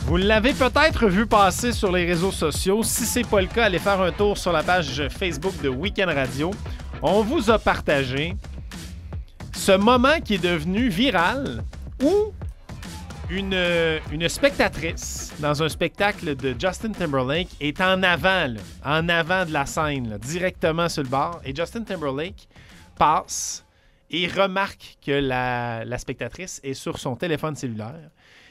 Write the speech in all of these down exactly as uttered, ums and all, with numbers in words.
Vous l'avez peut-être vu passer sur les réseaux sociaux. Si ce n'est pas le cas, allez faire un tour sur la page Facebook de Week-end Radio. On vous a partagé ce moment qui est devenu viral où une, une spectatrice dans un spectacle de Justin Timberlake est en avant, là, en avant de la scène, là, directement sur le bord. Et Justin Timberlake passe et remarque que la, la spectatrice est sur son téléphone cellulaire.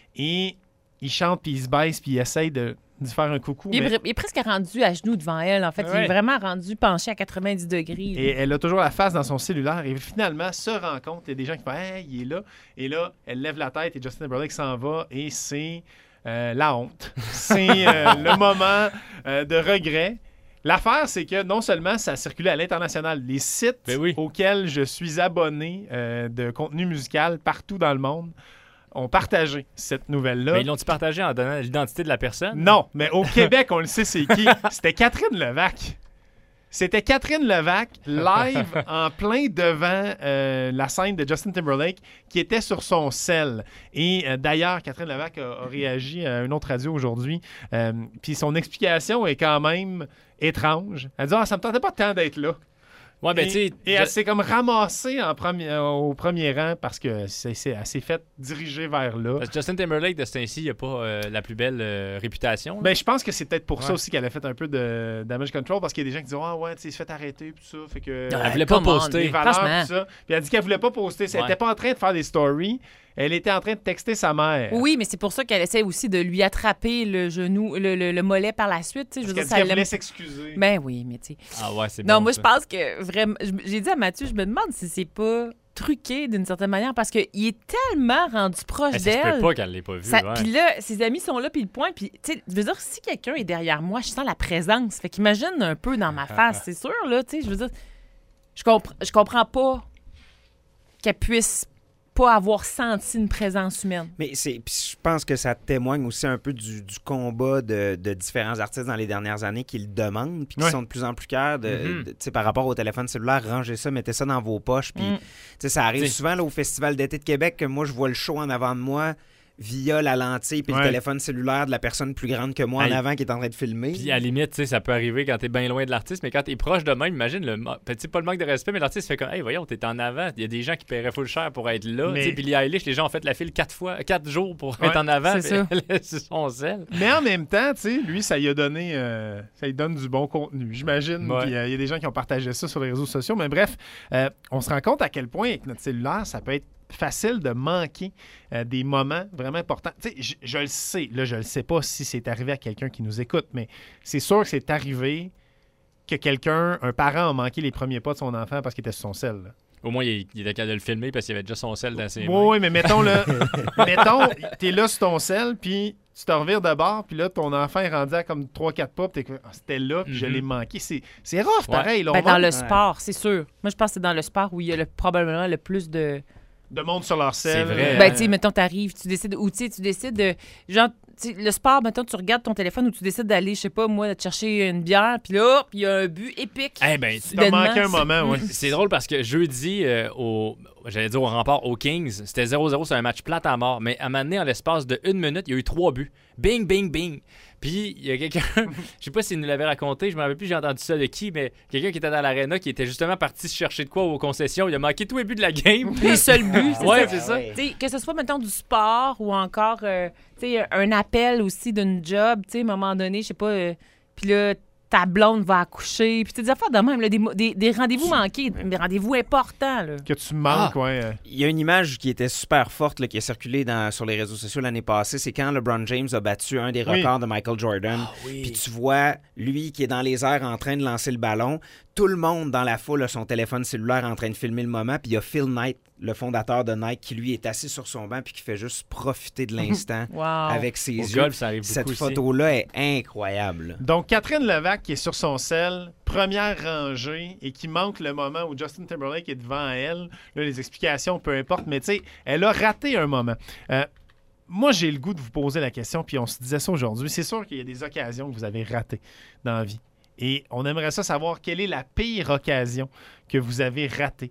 Et il chante, puis il se baisse, puis il essaye de, de faire un coucou. Il, mais... est, il est presque rendu à genoux devant elle. En fait, ouais. Il est vraiment rendu penché à quatre-vingt-dix degrés. Et elle a toujours la face dans son cellulaire. Et finalement, se rend compte, il y a des gens qui font « Hey, il est là ». Et là, elle lève la tête et Justin Timberlake s'en va. Et c'est euh, la honte. C'est euh, le moment euh, de regret. L'affaire, c'est que non seulement ça a circulé à l'international, les sites ben oui. auxquels je suis abonné euh, de contenu musical partout dans le monde ont partagé cette nouvelle-là. Mais ils l'ont-tu partagé en donnant l'identité de la personne? Non, mais au Québec, on le sait c'est qui. C'était Catherine Levac. C'était Catherine Levac, live en plein devant euh, la scène de Justin Timberlake, qui était sur son sel. Et euh, d'ailleurs, Catherine Levac a, a réagi à une autre radio aujourd'hui. Euh, Puis son explication est quand même étrange. Elle dit « Ah, ça me tentait pas tant d'être là. » Ouais, ben, et, et je... elle s'est comme ramassée en premier, euh, au premier rang parce que c'est, c'est, elle s'est faite diriger vers là. Parce que Justin Timberlake, de ce temps-ci, il n'a pas euh, la plus belle euh, réputation. Ben, je pense que c'est peut-être pour ouais. ça aussi qu'elle a fait un peu de damage control parce qu'il y a des gens qui disent « Ah ouais, tu sais, il se fait arrêter, tout ça. » Fait que, elle voulait pas poster. Valeurs, tout ça. Puis elle dit qu'elle voulait pas poster. Elle n'était ouais. pas en train de faire des stories. Elle était en train de texter sa mère. Oui, mais c'est pour ça qu'elle essaie aussi de lui attraper le genou, le, le, le mollet par la suite. Parce je qu'elle veux dit qu'elle voulait s'excuser. Ben oui, mais tu sais. Ah ouais, c'est Non, bon, moi, ça. je pense que vraiment... J'ai dit à Mathieu, je me demande si c'est pas truqué d'une certaine manière parce qu'il est tellement rendu proche ben, ça d'elle. Ça se peut pas qu'elle l'ait pas vu. Ça... Ouais. Puis là, ses amis sont là, puis le point. Puis, tu sais, je veux dire, si quelqu'un est derrière moi, je sens la présence. Fait qu'imagine un peu dans ma face, c'est sûr, là, tu sais, je veux dire... Je, comp... je comprends pas qu'elle puisse pas avoir senti une présence humaine. Mais c'est, je pense que ça témoigne aussi un peu du, du combat de, de différents artistes dans les dernières années qui le demandent puis qui ouais. sont de plus en plus clairs de, mm-hmm. de, par rapport au téléphone cellulaire, rangez ça, mettez ça dans vos poches. Puis mm. ça arrive T'sais. souvent là, au Festival d'été de Québec que moi, je vois le show en avant de moi via la lentille puis ouais. le téléphone cellulaire de la personne plus grande que moi Aïe. en avant qui est en train de filmer. Puis à la limite, tu sais, ça peut arriver quand t'es bien loin de l'artiste, mais quand t'es proche de même, imagine, le petit pas le manque de respect, mais l'artiste fait comme, hey, voyons, t'es en avant. Il y a des gens qui paieraient full cher pour être là. Mais... Tu sais, Billie Eilish, les gens ont fait la file quatre fois, quatre jours pour ouais, être en avant. C'est ça. C'est son sel. Mais en même temps, tu sais, lui, ça lui a donné, euh, ça lui donne du bon contenu, j'imagine. Ouais. Puis il euh, y a des gens qui ont partagé ça sur les réseaux sociaux. Mais bref, euh, on se rend compte à quel point avec notre cellulaire, ça peut être facile de manquer euh, des moments vraiment importants. Tu sais, je, je le sais, là, je le sais pas si c'est arrivé à quelqu'un qui nous écoute, mais c'est sûr que c'est arrivé que quelqu'un, un parent a manqué les premiers pas de son enfant parce qu'il était sur son sel. Là. Au moins, il, il était capable de le filmer parce qu'il avait déjà son sel dans ses oui, mains. Oui, mais mettons, là, mettons, t'es là sur ton sel, puis tu te revires de bord, puis là, ton enfant est rendu à comme trois quatre pas, puis t'es ah, c'était là, puis mm-hmm. je l'ai manqué. C'est, c'est rough, ouais. pareil. Là, ben, va... dans le sport, c'est sûr. Moi, je pense que c'est dans le sport où il y a le, probablement le plus de... de monde sur leur selle. C'est vrai. Ben, tu sais, mettons, t'arrives, tu décides, ou tu sais, tu décides de. Genre, le sport, mettons, tu regardes ton téléphone ou tu décides d'aller, je sais pas, moi, de te chercher une bière, puis là, il y a un but épique. Eh ben, tu t'as manqué un moment, oui. C'est drôle parce que jeudi, euh, au. J'allais dire au rempart aux Kings, c'était zéro zéro, c'est un match plate à mort. Mais à un moment donné, en l'espace de une minute, il y a eu trois buts. Bing, bing, bing. Puis il y a quelqu'un, je sais pas s'il nous l'avait raconté, je me rappelle plus, j'ai entendu ça de qui, mais quelqu'un qui était dans l'aréna qui était justement parti se chercher de quoi aux concessions. Il a manqué tous les buts de la game. Les seuls buts, c'est ouais, ça. c'est ça. Ouais. Que ce soit, mettons, du sport ou encore euh, un appel aussi d'une job, à un moment donné, je sais pas, euh, puis là, ta blonde va accoucher. Puis des affaires de même, là, des, des, des rendez-vous manqués, des rendez-vous importants. Là. Que tu manques, ah. ouais. Il y a une image qui était super forte là, qui a circulé dans, sur les réseaux sociaux l'année passée. C'est quand LeBron James a battu un des records oui. de Michael Jordan. Ah, oui. Puis tu vois lui qui est dans les airs en train de lancer le ballon. Tout le monde dans la foule a son téléphone cellulaire en train de filmer le moment. Puis il y a Phil Knight, le fondateur de Nike, qui lui est assis sur son banc puis qui fait juste profiter de l'instant wow. avec ses Au yeux. golf, ça arrive Cette beaucoup photo-là aussi. Est incroyable. Donc, Catherine Levac qui est sur son sel, première rangée, et qui manque le moment où Justin Timberlake est devant elle. Là, les explications, peu importe, mais tu sais, elle a raté un moment. Euh, moi, j'ai le goût de vous poser la question, puis on se disait ça aujourd'hui. C'est sûr qu'il y a des occasions que vous avez ratées dans la vie. Et on aimerait ça savoir quelle est la pire occasion que vous avez ratée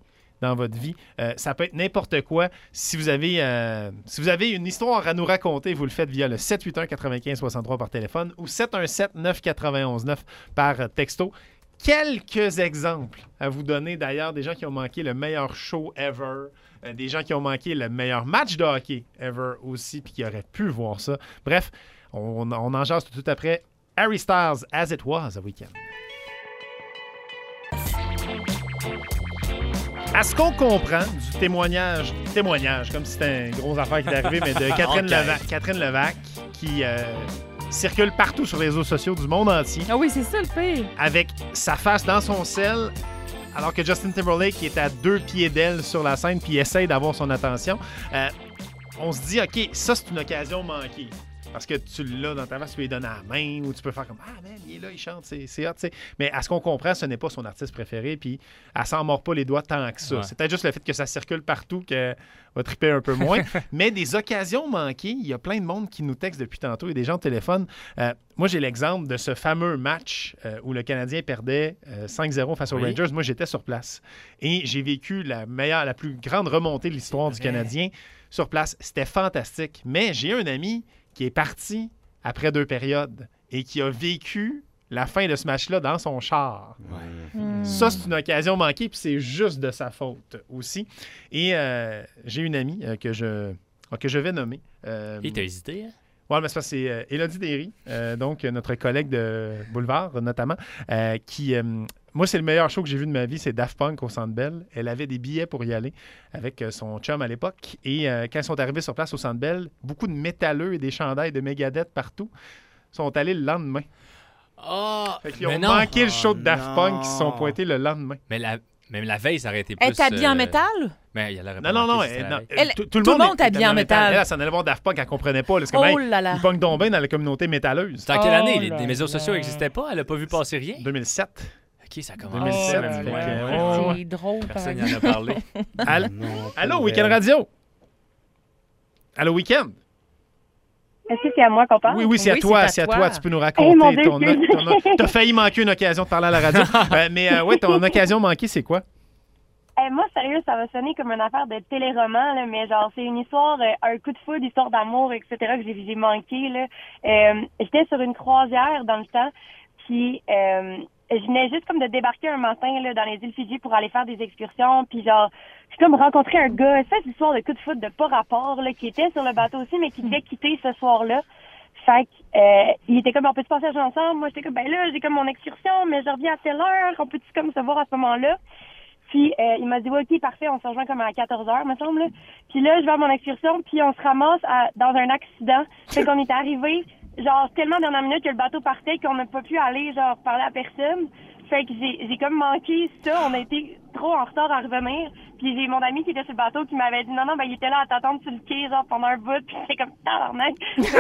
dans votre vie. Euh, ça peut être n'importe quoi. Si vous avez euh, si vous avez une histoire à nous raconter, vous le faites via le sept huit un, quatre-vingt-quinze, soixante-trois par téléphone ou sept un sept, neuf quatre un un, neuf par texto. Quelques exemples à vous donner, d'ailleurs, des gens qui ont manqué le meilleur show ever, euh, des gens qui ont manqué le meilleur match de hockey ever aussi, puis qui auraient pu voir ça. Bref, on, on en jase tout, tout après. Harry Styles, As It Was, a Weekend. À ce qu'on comprend du témoignage, témoignage, comme si c'était une grosse affaire qui est arrivée, mais de Catherine, okay. Levac, Catherine Levac, qui euh, circule partout sur les réseaux sociaux du monde entier. Ah oui, c'est ça le pire. Avec sa face dans son sel, alors que Justin Timberlake est à deux pieds d'elle sur la scène puis essaye d'avoir son attention. Euh, on se dit, OK, ça, c'est une occasion manquée. Parce que tu l'as dans ta face, tu lui donnes à la main ou tu peux faire comme « Ah, man, il est là, il chante, c'est, c'est hot. » Mais à ce qu'on comprend, ce n'est pas son artiste préféré, puis elle s'en mord pas les doigts tant que ça. Ouais. C'est peut-être juste le fait que ça circule partout qu'elle va triper un peu moins. Mais des occasions manquées, il y a plein de monde qui nous texte depuis tantôt et des gens au téléphone. Euh, moi, j'ai l'exemple de ce fameux match euh, où le Canadien perdait euh, cinq zéro face aux oui. Rangers. Moi, j'étais sur place. Et j'ai vécu la meilleure, la plus grande remontée de l'histoire du Canadien sur place. C'était fantastique. Mais j'ai un ami qui est parti après deux périodes et qui a vécu la fin de ce match-là dans son char. Ouais. Mm. Ça, c'est une occasion manquée, puis c'est juste de sa faute aussi. Et euh, j'ai une amie euh, que, je, que je vais nommer. Euh, Et t'as hésité, hein? Oui, mais c'est parce que c'est euh, Élodie Derry, euh, donc notre collègue de Boulevard, notamment, euh, qui... Euh, moi, c'est le meilleur show que j'ai vu de ma vie, c'est Daft Punk au Centre Bell. Elle avait des billets pour y aller avec son chum à l'époque. Et euh, quand ils sont arrivés sur place au Centre Bell, beaucoup de métalleux et des chandails de Megadeth partout sont allés le lendemain. Oh, fait qu'ils ont non. manqué le show de Daft Punk, qui se sont pointés le lendemain. Mais la, même la veille, ça aurait été plus... Elle est habillée euh... en métal? Mais il non, non, non. Elle, non elle, tout, tout, tout le monde est habillé en métal. Elle, elle s'en allait voir Daft Punk, elle comprenait pas. Là, oh hey, là là. Ils pognent donc bien dans la communauté métalleuse. C'était en quelle année? Oh les, les médias sociaux n'existaient pas? Elle n'a pas vu passer rien? deux mille sept. OK, ça commence. deux mille sept. Oh, ouais, ouais, ouais. Ouais. C'est drôle. Personne n'en a parlé. Allô, Allô Week-end Radio. Allô, Week-end. Est-ce que c'est à moi qu'on parle? Oui, oui, c'est, oui, à, toi, c'est, à, c'est toi. à toi. Tu peux nous raconter hey, ton... ton T'as failli manquer une occasion de parler à la radio. euh, mais euh, ouais, ton occasion manquée, c'est quoi? Hey, moi, sérieux, ça va sonner comme une affaire de téléroman, là, mais genre, c'est une histoire, euh, un coup de foudre, histoire d'amour, et cetera, que j'ai, j'ai manqué. Là. Euh, j'étais sur une croisière dans le temps, puis... Euh, je venais juste comme de débarquer un matin là, dans les îles Fidji pour aller faire des excursions. Puis genre, j'ai comme rencontré un gars, cette histoire de coup de foot de pas rapport, là, qui était sur le bateau aussi, mais qui devait quitter ce soir-là. Fait que, euh, il était comme, on peut-tu passer ensemble? Moi, j'étais comme, ben là, j'ai comme mon excursion, mais je reviens à telle heure. On peut-tu comme se voir à ce moment-là? Puis, euh, il m'a dit, ouais, OK, parfait, on se rejoint comme à quatorze heures, me semble. Puis là, je vais à mon excursion, puis on se ramasse à, dans un accident. Fait qu'on est arrivé... genre tellement dernière minute que le bateau partait qu'on n'a pas pu aller genre parler à personne. Fait que j'ai j'ai comme manqué ça, on a été trop en retard à revenir. Puis j'ai mon ami qui était sur le bateau qui m'avait dit non non ben il était là à t'attendre sur le quai genre pendant un bout, puis c'est comme tabarnak.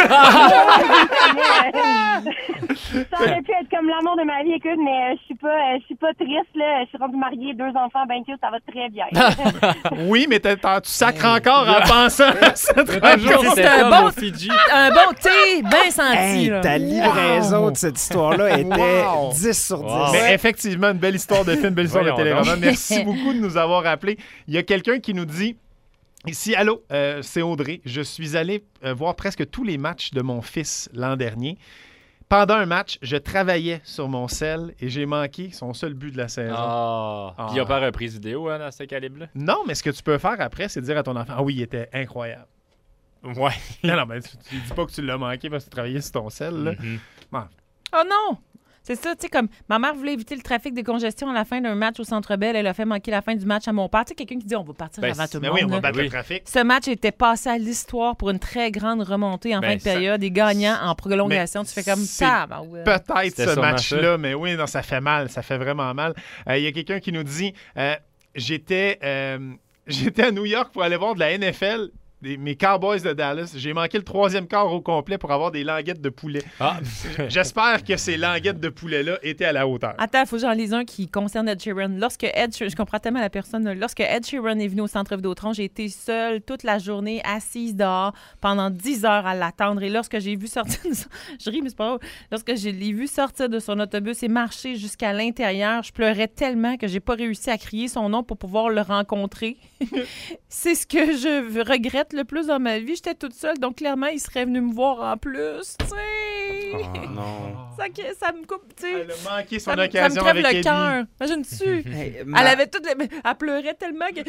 Ça aurait pu être comme l'amour de ma vie, écoute, mais je suis pas je suis pas triste là, je suis rendue mariée, deux enfants, ben cute, ça va très bien. Oui, mais t'as, t'as, tu sacres encore en pensant à cette c'est un bon Fidji. Un bon thé bien senti. Hey, là. Ta livraison wow. de cette histoire-là était wow. dix sur dix. Wow. Mais effectivement, une belle histoire de film, une belle histoire Voyons de téléroman. Merci beaucoup de nous avoir appelés. Il y a quelqu'un qui nous dit ici, allô, euh, c'est Audrey. Je suis allé euh, voir presque tous les matchs de mon fils l'an dernier. Pendant un match, je travaillais sur mon cell et j'ai manqué son seul but de la saison. Oh. Ah. Puis il n'y a pas reprise vidéo hein, dans ce calibre-là? Non, mais ce que tu peux faire après, c'est dire à ton enfant, ah oui, il était incroyable. Ouais. Non, non, mais tu ne dis pas que tu l'as manqué parce que tu travaillais sur ton cell. Là. Mm-hmm. Bon. Oh non! C'est ça, tu sais, comme ma mère voulait éviter le trafic de congestion à la fin d'un match au Centre Bell. Elle a fait manquer la fin du match à mon père. Tu sais, quelqu'un qui dit on va partir ben, avant tout le mais monde. Oui, on va là. battre oui. le trafic. Ce match était passé à l'histoire pour une très grande remontée en ben, fin de ça... période et gagnant en prolongation. Mais tu fais comme ça. Ben ouais. Peut-être C'était ce match-là, ça. mais oui, non, ça fait mal. Ça fait vraiment mal. Il euh, y a quelqu'un qui nous dit euh, j'étais, euh, j'étais à New York pour aller voir de la N F L. des, mes Cowboys de Dallas. J'ai manqué le troisième quart au complet pour avoir des languettes de poulet. Ah. J'espère que ces languettes de poulet-là étaient à la hauteur. Attends, il faut que j'en lise un qui concerne Ed Sheeran. Lorsque Ed Sheeran, je comprends tellement la personne, là. Lorsque Ed Sheeran est venu au Centre Vidéotron, j'ai été seule toute la journée, assise dehors, pendant dix heures à l'attendre. Et lorsque j'ai vu sortir de son... Je ris, mais c'est pas grave. Lorsque je l'ai vu sortir de son autobus et marcher jusqu'à l'intérieur, je pleurais tellement que j'ai pas réussi à crier son nom pour pouvoir le rencontrer. C'est ce que je regrette le plus dans ma vie. J'étais toute seule, donc clairement, il serait venu me voir en plus, tu sais. Oh non. Ça, ça me coupe, tu sais. Elle a manqué son Ça, me- ça me occasion crève avec le Eddie. cœur. Imagine-tu? Hey, Elle ma- avait toutes les... Elle pleurait tellement que...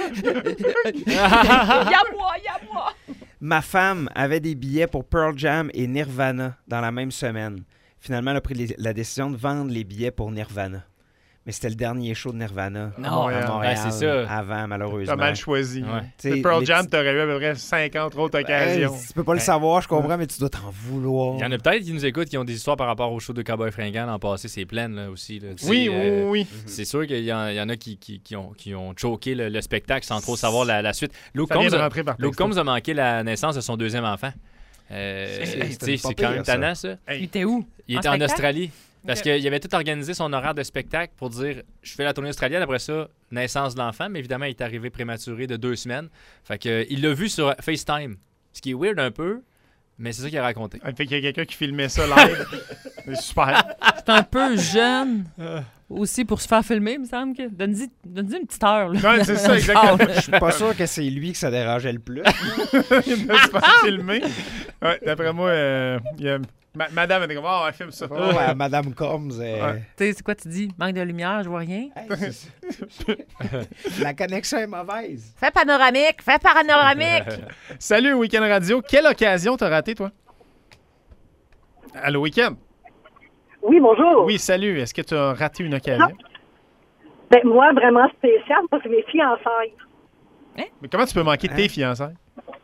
Y'a moi, y'a moi! Ma femme avait des billets pour Pearl Jam et Nirvana dans la même semaine. Finalement, elle a pris les- la décision de vendre les billets pour Nirvana. Mais c'était le dernier show de Nirvana Non, à ouais, Montréal ouais, c'est ça. avant, malheureusement. T'as mal choisi. Ouais. T'sais, Le Pearl les Jam, petits- t'aurais eu à peu près cinquante autres occasions. Hey, tu peux pas le savoir, je comprends, mais tu dois t'en vouloir. Il y en a peut-être qui nous écoutent qui ont des histoires par rapport au show de Cowboy Fringant l'an passé. C'est plein, là, aussi. Là. Tu Oui, sais, euh, oui, oui. C'est sûr qu'il y en, il y en a qui, qui, qui ont, qui ont choqué le, le spectacle sans trop savoir la, la suite. Luke Ça vient Combs de a, rentrer par Luke texto. Combs a manqué la naissance de son deuxième enfant. Euh, C'est- tu sais, c'était pas c'est quand pire, même ça. tannant, ça. Il était où? Il En était en spectacle? Australie. Parce Ok. qu'il avait tout organisé son horaire de spectacle pour dire je fais la tournée australienne, après ça, naissance de l'enfant, mais évidemment, il est arrivé prématuré de deux semaines. Fait que, euh, il l'a vu sur FaceTime. Ce qui est weird un peu, mais c'est ça qu'il a raconté. Ah, fait qu'il y a quelqu'un qui filmait ça live. C'est super. C'est un peu jeune aussi pour se faire filmer, il me semble. que Donne-y donne-y une petite heure. Là. Ouais, c'est ça, exactement. Je suis pas sûr que c'est lui que ça dérangeait le plus. Il ne se pas filmer. Ouais, d'après moi, euh, il y a... Ma- Madame était comme, oh, elle filme ça. Oh, ouais, Madame Combs. euh, Ouais. Tu sais, c'est quoi tu dis? Manque de lumière, je vois rien. hey, c'est- La connexion est mauvaise. Fais panoramique, fais panoramique! Salut, Week-end Radio. Quelle occasion t'as raté, toi? Allô, Week-end? Oui, bonjour. Oui, salut. Est-ce que tu as raté une occasion? Ben, moi, vraiment spécial, parce que mes fiançailles. Mais comment tu peux manquer tes fiançailles?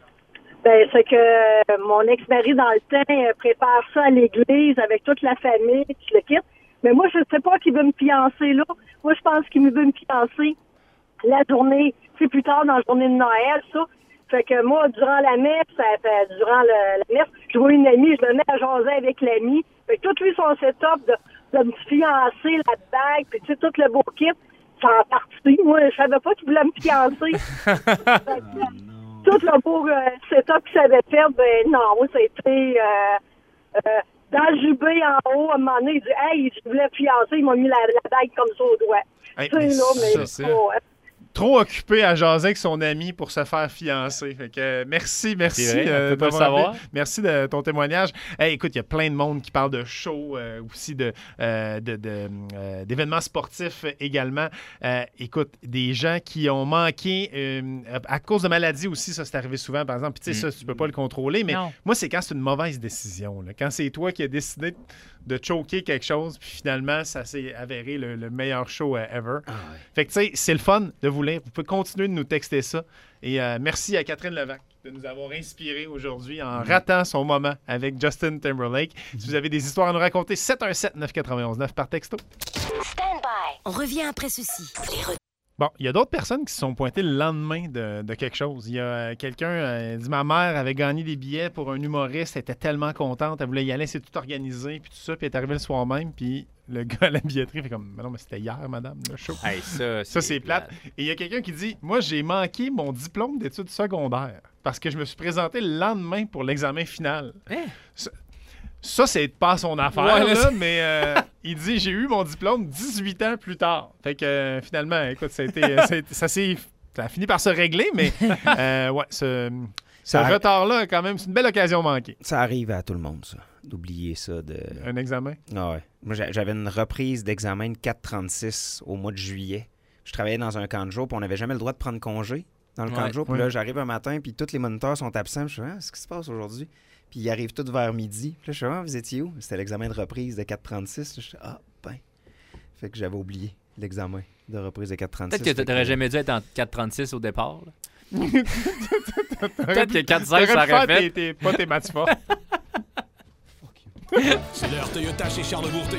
Ben, c'est que euh, mon ex-mari, dans le temps, euh, prépare ça à l'église avec toute la famille, puis je le quitte. Mais moi, je sais pas qu'il veut me fiancer là. Moi, je pense qu'il veut me fiancer la journée, tu sais, plus tard dans la journée de Noël, ça. Fait que moi, durant la messe, ça, fait- durant le- la messe, je vois une amie, je me mets à jaser avec l'amie. Fait que tout lui, son setup de, de me fiancer, la bague, puis tu sais, tout le beau kit, c'est en partie. Moi, je savais pas qu'il voulait me fiancer. Fait que, tout le beau euh, setup qu'il s'avait fait, ben non, moi, c'était euh, euh, dans le jubé en haut, à un moment donné, il dit « Hey, je voulais me fiancer, il m'a mis la, la bague comme ça au doigt. Hey, Tu sais, mais là, mais ça, c'est ça. pas... Trop occupé à jaser avec son ami pour se faire fiancer. Fait que euh, merci, merci. C'est vrai, on euh, peut pas le d'avoir savoir. appelé. Merci de ton témoignage. Hey, écoute, il y a plein de monde qui parle de show, euh, aussi de, euh, de, de, euh, d'événements sportifs également. Euh, écoute, des gens qui ont manqué euh, à cause de maladies aussi, ça c'est arrivé souvent, par exemple. Puis tu sais, Mm. ça, tu peux pas le contrôler, mais Non. moi, c'est quand c'est une mauvaise décision. Là. Quand c'est toi qui as décidé de choquer quelque chose, puis finalement, ça s'est avéré le, le meilleur show euh, ever. Ah ouais. Fait que, tu sais, c'est le fun de vous lire. Vous pouvez continuer de nous texter ça. Et euh, merci à Catherine Levac de nous avoir inspirés aujourd'hui en ratant son moment avec Justin Timberlake. Si vous avez des histoires à nous raconter, sept un sept neuf neuf un neuf par texto. Stand by. On revient après ceci. Les re- Bon, il y a d'autres personnes qui se sont pointées le lendemain de, de quelque chose. Il y a euh, quelqu'un euh, dit ma mère avait gagné des billets pour un humoriste, elle était tellement contente, elle voulait y aller, c'est tout organisé, puis tout ça, puis elle est arrivée le soir même, puis le gars à la billetterie fait comme mais non, mais c'était hier, madame, le show. Hey, ça, Ça, c'est plate. Et il y a quelqu'un qui dit moi, j'ai manqué mon diplôme d'études secondaires parce que je me suis présenté le lendemain pour l'examen final. Hein? Ça, ça, c'est pas son affaire, Ouais, là, là, mais euh, il dit j'ai eu mon diplôme dix-huit ans plus tard. Fait que euh, finalement, écoute, ça a, été, euh, ça, a été- ça s'est ça a fini par se régler, mais euh, ouais, ce, ce Ça- retard-là, quand même, c'est une belle occasion manquée. Ça arrive à tout le monde, ça. D'oublier ça. De... Un examen. Ah ouais. Moi, j'a- j'avais une reprise d'examen de quatre trente-six au mois de juillet. Je travaillais dans un camp de jour, puis on n'avait jamais le droit de prendre congé dans le camp Ouais. de jour. Puis Ouais. là, j'arrive un matin, puis tous les moniteurs sont absents. Je suis ah, qu'est-ce qui se passe aujourd'hui? Puis ils arrivent tous vers midi. Puis là, je suis ah, vous étiez où? C'était l'examen de reprise de quatre trente-six. Je suis ah, ben. Fait que j'avais oublié l'examen de reprise de quatre trente-six. Peut-être que Fait t'aurais jamais dû être en quatre trente-six au départ. là. Peut-être Peut-être que quatre cinq, ça aurait fait. Tes, tes, pas tes matchs forts. C'est l'heure Toyota chez Charlebourg.